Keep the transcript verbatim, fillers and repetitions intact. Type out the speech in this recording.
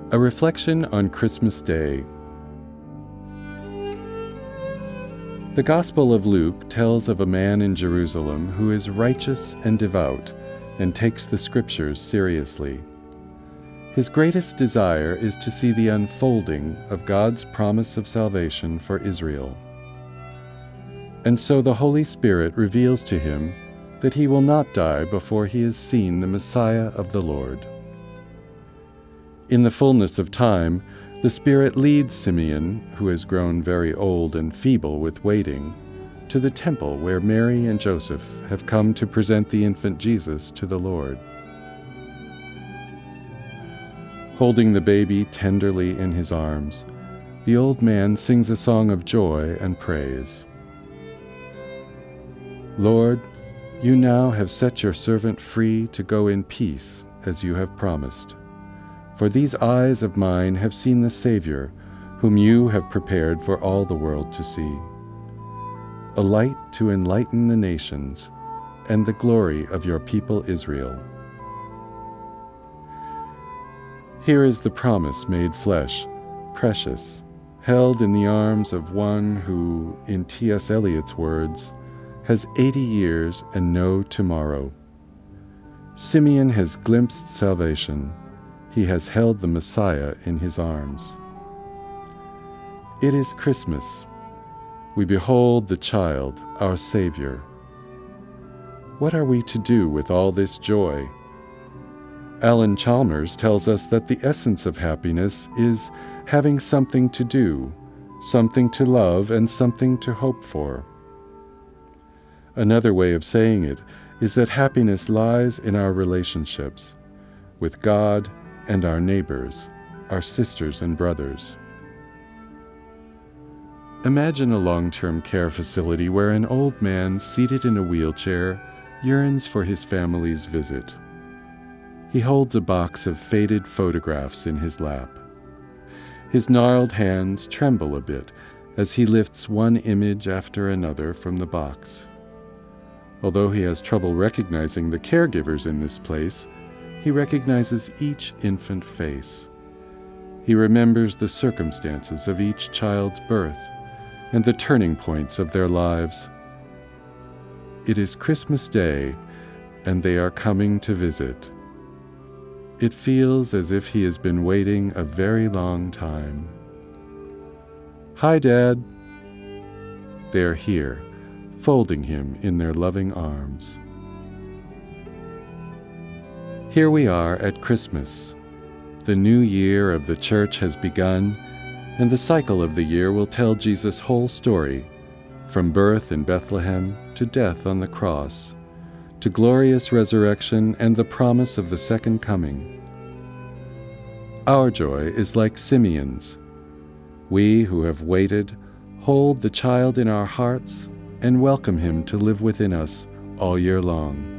A reflection on Christmas Day. The Gospel of Luke tells of a man in Jerusalem who is righteous and devout and takes the Scriptures seriously. His greatest desire is to see the unfolding of God's promise of salvation for Israel. And so the Holy Spirit reveals to him that he will not die before he has seen the Messiah of the Lord. In the fullness of time, the Spirit leads Simeon, who has grown very old and feeble with waiting, to the temple where Mary and Joseph have come to present the infant Jesus to the Lord. Holding the baby tenderly in his arms, the old man sings a song of joy and praise. Lord, you now have set your servant free to go in peace as you have promised. For these eyes of mine have seen the Savior, whom you have prepared for all the world to see, a light to enlighten the nations, and the glory of your people Israel. Here is the promise made flesh, precious, held in the arms of one who, in T S Eliot's words, has eighty years and no tomorrow. Simeon has glimpsed salvation. He has held the Messiah in his arms. It is Christmas. We behold the child, our Savior. What are we to do with all this joy? Alan Chalmers tells us that the essence of happiness is having something to do, something to love, and something to hope for. Another way of saying it is that happiness lies in our relationships with God and our neighbors, our sisters and brothers. Imagine a long-term care facility where an old man seated in a wheelchair yearns for his family's visit. He holds a box of faded photographs in his lap. His gnarled hands tremble a bit as he lifts one image after another from the box. Although he has trouble recognizing the caregivers in this place, he recognizes each infant face. He remembers the circumstances of each child's birth and the turning points of their lives. It is Christmas Day, and they are coming to visit. It feels as if he has been waiting a very long time. Hi, Dad. They are here, folding him in their loving arms. Here we are at Christmas. The new year of the church has begun, and the cycle of the year will tell Jesus' whole story, from birth in Bethlehem to death on the cross, to glorious resurrection and the promise of the second coming. Our joy is like Simeon's. We who have waited hold the child in our hearts and welcome him to live within us all year long.